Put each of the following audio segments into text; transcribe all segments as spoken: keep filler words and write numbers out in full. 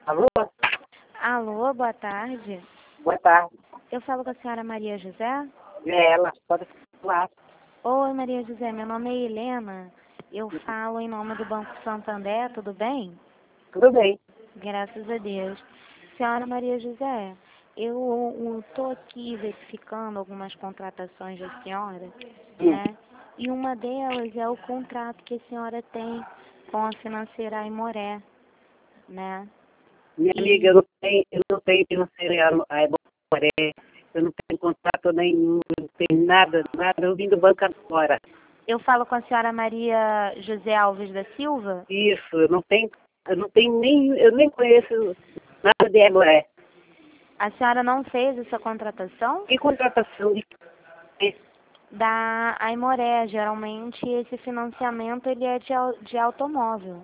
Alô? Alô, boa tarde. Boa tarde. Eu falo com a senhora Maria José? É ela, pode falar. Oi, Maria José, meu nome é Helena. Eu falo em nome do Banco Santander, tudo bem? Tudo bem. Graças a Deus. Senhora Maria José, eu estou aqui verificando algumas contratações da senhora, né? E uma delas é o contrato que a senhora tem com a financeira Aimoré, né? Minha E amiga, eu não tenho, eu não tenho financeira a Aimoré, eu não tenho contrato nenhum, eu não tenho nada, nada, eu vim do banco agora. eu falo com a senhora Maria José Alves da Silva. Isso, eu não tenho, eu não tenho nem, eu nem conheço nada de Aimoré. A senhora não fez essa contratação? Que contratação de quê? Da Aimoré, geralmente esse financiamento ele é de, au- de automóvel.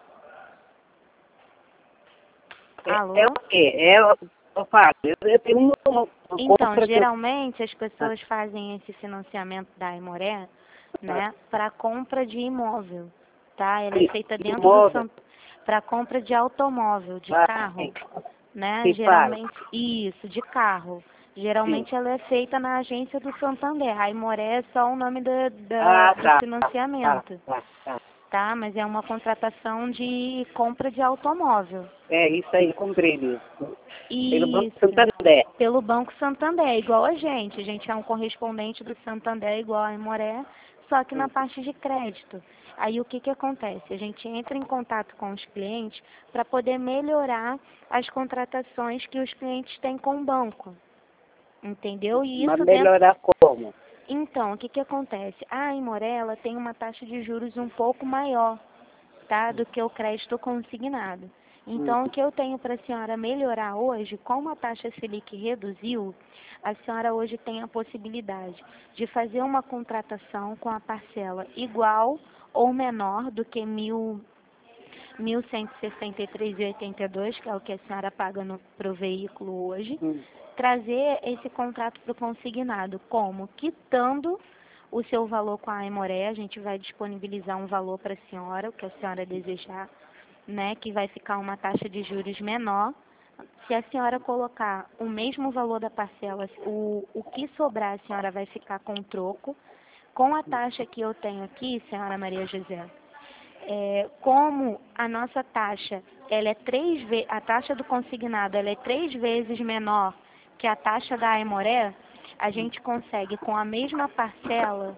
Alô? É, é o quê? É, eu, eu falo, eu, eu tenho uma, uma Então, compra que eu... geralmente as pessoas fazem esse financiamento da Aimoré, né, para compra de imóvel, tá? Ela é feita dentro do Imóvel, para compra de automóvel, de vai, carro, né? que fala. Geralmente isso, de carro. Sim. Geralmente ela é feita na agência do Santander. A Aimoré é só o nome da, da- Ah, do tá, tá, financiamento, tá, tá. tá? Mas é uma contratação de compra de automóvel. É isso aí, comprei mesmo. Pelo Banco Isso, Santander. pelo Banco Santander, igual a gente. A gente é um correspondente do Santander igual a Aimoré, só que na parte de crédito. Aí o que que acontece? A gente entra em contato com os clientes para poder melhorar as contratações que os clientes têm com o banco. Entendeu? E Mas isso dentro. melhorar como? Então, o que que acontece? A Aimoré, ela tem uma taxa de juros um pouco maior, tá, do que o crédito consignado. Hum. Então, o que eu tenho para a senhora melhorar hoje, como a taxa Selic reduziu, a senhora hoje tem a possibilidade de fazer uma contratação com a parcela igual ou menor do que mil, mil cento e sessenta e três e oitenta e dois, que é o que a senhora paga para o veículo hoje, Hum. trazer esse contrato para o consignado, como quitando o seu valor com a Aimoré, a gente vai disponibilizar um valor para a senhora, o que a senhora desejar, né, que vai ficar uma taxa de juros menor. Se a senhora colocar o mesmo valor da parcela, o, o que sobrar a senhora vai ficar com o troco. Com a taxa que eu tenho aqui, senhora Maria José, é, como a nossa taxa, ela é três ve a taxa do consignado, ela é três vezes menor que a taxa da Aimoré, a gente consegue com a mesma parcela,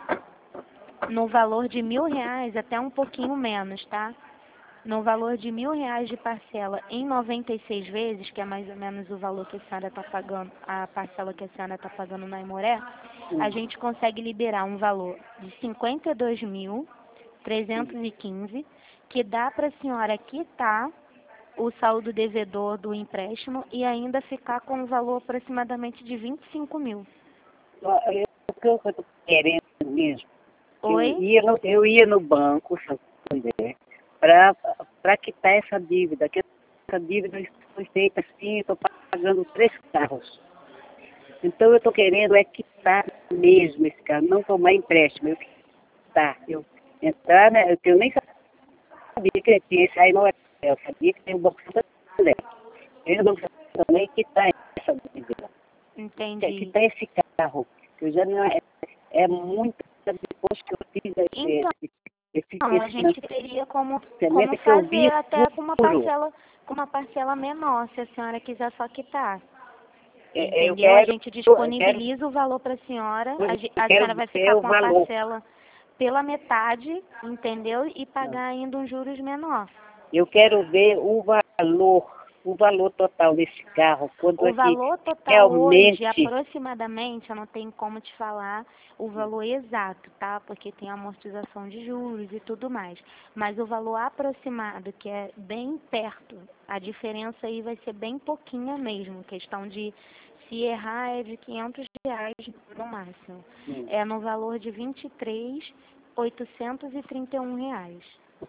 no valor de mil reais, até um pouquinho menos, tá? No valor de mil reais de parcela em noventa e seis vezes, que é mais ou menos o valor que a senhora está pagando, a parcela que a senhora está pagando na Aimoré, a gente consegue liberar um valor de cinquenta e dois mil trezentos e quinze, que dá para a senhora quitar o saldo devedor do empréstimo e ainda ficar com um valor aproximadamente de vinte e cinco mil. Eu- O que eu estou querendo mesmo, eu Oi? ia no, eu ia no banco Santander para quitar essa dívida, que essa dívida foi feita assim, estou pagando três carros. Então eu estou querendo é quitar mesmo esse carro, não tomar empréstimo, eu quitar, eu entrar, né, eu nem sabia que tinha esse aí, não é, eu sabia que tem o Banco Santander. Eu no Banco Santander quitar essa dívida, Entendi. quitar esse carro, que eu já não é, é muito depois que eu fiz Então, esse, esse, a esse gente teria como, financiamento como que eu vi fazer até com uma futuro. parcela, com uma parcela menor, se a senhora quiser só quitar. É, Eu Entendeu? A quero, gente eu quero, disponibiliza o valor para a senhora, a, ge- eu a quero senhora vai ver ficar o com a valor. parcela pela metade, entendeu? E pagar ainda um juros menor. Eu quero ver o valor, o valor total desse carro, quanto O é que valor total hoje, realmente aproximadamente, eu não tenho como te falar o valor exato, tá? Porque tem amortização de juros e tudo mais. Mas o valor aproximado, que é bem perto, a diferença aí vai ser bem pouquinha mesmo. Questão de, se errar, é de quinhentos reais no máximo. hum, É no valor de vinte e três mil oitocentos e trinta e um reais,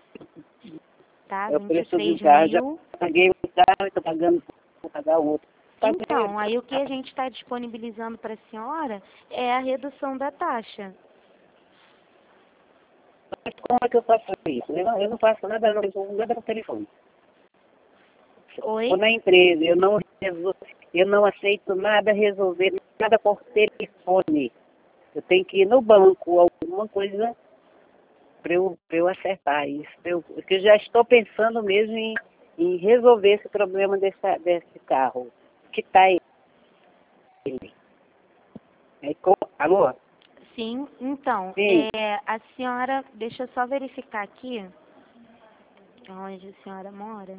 tá? é o vinte e preço do três carro. Já mil. paguei um carro e estou pagando, vou pagar o outro. Paguei, Então, aí o que a gente está disponibilizando para a senhora é a redução da taxa. mas como é que eu faço isso? Eu não, eu não faço nada, não, nada no telefone. Oi? ou na empresa, eu não, resol- eu não aceito nada resolver, nada por telefone. Eu tenho que ir no banco, alguma coisa para eu, pra eu acertar isso. Pra eu, porque eu já estou pensando mesmo em, em resolver esse problema dessa, desse carro. Que tá ele. É, com, alô? Sim, então, Sim, é, a senhora, deixa eu só verificar aqui onde a senhora mora.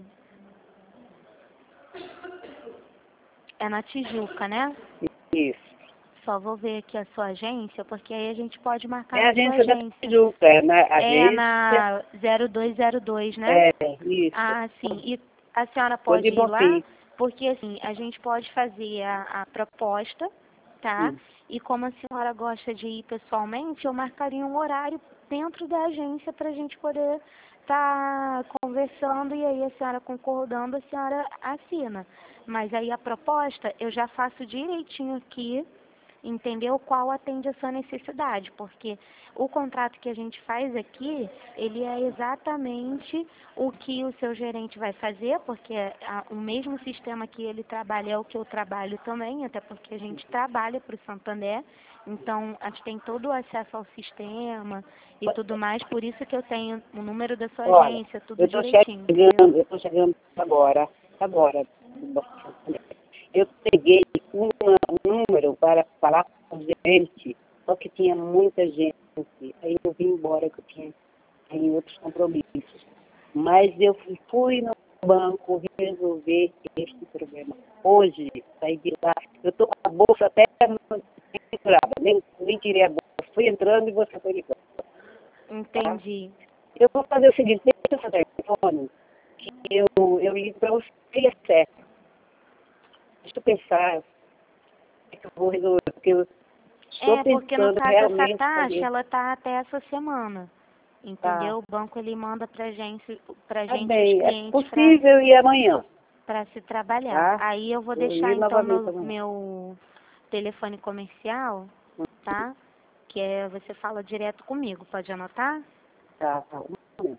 É na Tijuca, né? isso. Só vou ver aqui a sua agência, porque aí a gente pode marcar É a na sua agência da agência. Tijuca, é na É agência, na zero dois zero dois, né? é, isso. Ah, sim. E a senhora Tô pode de ir lá, Bonfim. porque assim, a gente pode fazer a, a proposta, tá? Hum. E como a senhora gosta de ir pessoalmente, eu marcaria um horário dentro da agência para a gente poder estar conversando e aí a senhora concordando, a senhora assina. Mas aí a proposta eu já faço direitinho aqui, entendeu? Qual atende a sua necessidade, porque o contrato que a gente faz aqui, ele é exatamente o que o seu gerente vai fazer, porque a, o mesmo sistema que ele trabalha é o que eu trabalho também, até porque a gente trabalha para o Santander, então a gente tem todo o acesso ao sistema e tudo mais, por isso que eu tenho o número da sua Olha, agência, tudo eu estou direitinho, entendeu? chegando, eu estou chegando agora, agora. Eu peguei uma- um número para falar com o gerente, só que tinha muita gente. Aí eu vim embora, que eu tinha em outros compromissos. Mas eu fui fui no banco resolver este problema. Hoje, saí de lá, eu estou com a bolsa até pendurada, nem, nem tirei a bolsa. Fui entrando e você foi ligando. Tá? Entendi. Eu vou fazer o seguinte, deixa eu seu telefone, que eu, eu ligo para você e é certo. Deixa eu pensar o que eu vou resolver, porque eu estou É, porque no pensando caso essa realmente taxa, fazer. ela tá até essa semana. Tá, Entendeu? O banco ele manda pra gente, pra tá gente os bem, é clientes pra, possível ir amanhã, pra se trabalhar. tá? Aí eu vou Eu deixar ir então novamente meu, amanhã. meu telefone comercial, tá? Que é, você fala direto comigo, pode anotar? Tá, tá. Um momento.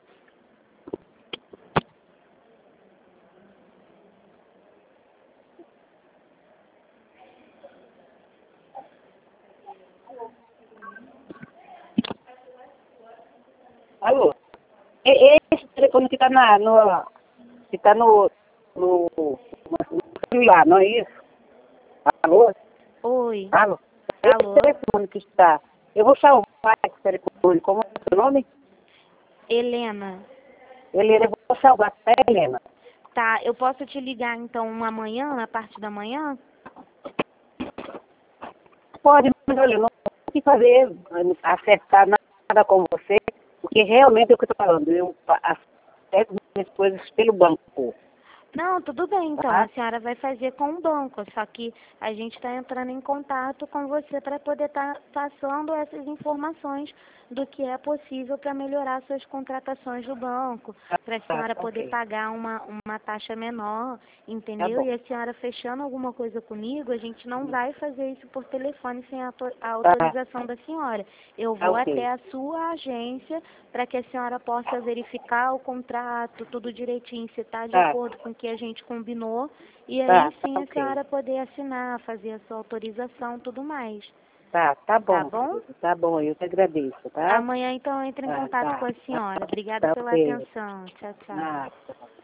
Alô? É esse telefone que está na, no, que tá no, no, no celular, não é isso? Alô? Oi, Alô? Esse alô? telefone que está. Eu vou salvar esse telefone. Como é o seu nome? Helena, Helena, eu vou salvar, tá, Helena? tá, eu posso te ligar então amanhã, na parte da manhã? Pode, mas olha, eu não tenho que fazer, acertar nada com você, porque realmente é o que eu estou falando. Eu acerto minhas coisas pelo banco, Não, tudo bem, então. A tá? senhora vai fazer com o banco, só que a gente está entrando em contato com você para poder estar passando essas informações do que é possível para melhorar suas contratações do banco, para a Tá, senhora tá, poder ok. pagar uma, uma taxa menor, Tá entendeu? bom. E a senhora fechando alguma coisa comigo, a gente não vai fazer isso por telefone sem a, auto- a Tá, autorização da senhora. Eu tá vou ok. até a sua agência para que a senhora possa verificar o contrato, tudo direitinho, se está de Tá, acordo com o que a gente combinou, e aí tá, tá sim a ok. senhora poder assinar, fazer a sua autorização, tudo mais. Tá, tá Tá bom, bom? querido. Tá bom, eu te agradeço, tá? Amanhã então eu entro em Tá, contato tá. com a Tá, senhora. Obrigada tá pela ok. atenção. Tchau, tchau. Nada.